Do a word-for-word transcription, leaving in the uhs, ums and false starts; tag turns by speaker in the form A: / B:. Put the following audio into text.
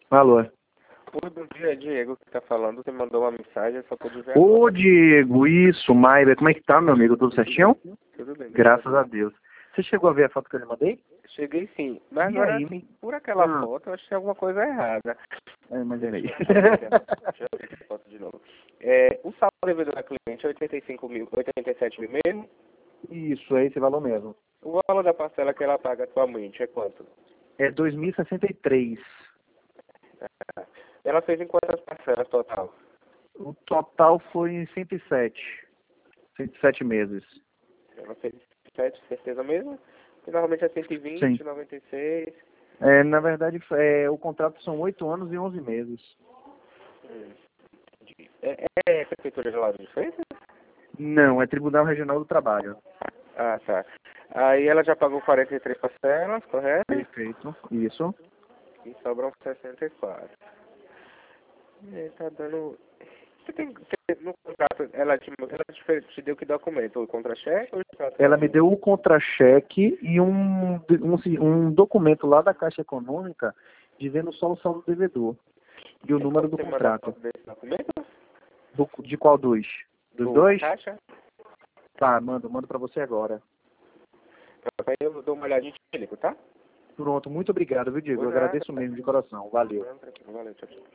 A: Alô.
B: Oi, bom dia, Diego, que tá falando. Você mandou uma mensagem, só pude ver
A: Ô,
B: agora.
A: Diego, isso, Maíra, como é que tá, meu amigo? Tudo certinho?
B: Tudo bem,
A: Graças a Deus. Você chegou a ver a foto que eu lhe mandei?
B: Cheguei sim, mas
A: E
B: agora,
A: aí?
B: assim, por aquela
A: Ah.
B: foto, eu achei alguma coisa errada.
A: É, mas era aí.
B: Deixa eu ver, deixa eu ver essa foto de novo. É, o saldo devido da cliente é oitenta e cinco mil, oitenta e sete mil mesmo.
A: Isso, é esse valor mesmo.
B: O valor da parcela que ela paga atualmente é quanto?
A: É dois mil e sessenta e três.
B: Ah, ela fez em quantas parcelas total?
A: O total foi em cento e sete. cento e sete meses.
B: Ela fez sete, certeza mesmo? Que normalmente é cento e vinte,
A: Sim.
B: noventa e seis.
A: É, na verdade, é, o contrato são oito anos e onze meses.
B: Hum. É, é Prefeitura de Lauro de Freitas?
A: Não, é Tribunal Regional do Trabalho.
B: Ah, tá. Aí ela já pagou quarenta e três parcelas, correto?
A: Perfeito. Isso.
B: E sobram sessenta e quatro. É, tá dando... Você tem... Você, no contrato, ela te, ela te, te deu que documento? O contra-cheque ou o contrato?
A: Ela me deu o contra-cheque e um, um, um documento lá da Caixa Econômica dizendo só o saldo do devedor e o
B: Tem
A: número
B: como
A: do
B: você mandar
A: contrato.
B: foto desse documento?
A: Do, de qual dos? Dos
B: Do, da
A: dois?
B: caixa?
A: Tá, mando, mando pra você agora.
B: Aí eu dou uma olhadinha e te ligo, tá?
A: Pronto, muito obrigado, viu, Diego?
B: Por
A: Eu
B: nada.
A: agradeço mesmo de coração. Valeu.
B: Não, tranquilo. Valeu, tchau, tchau.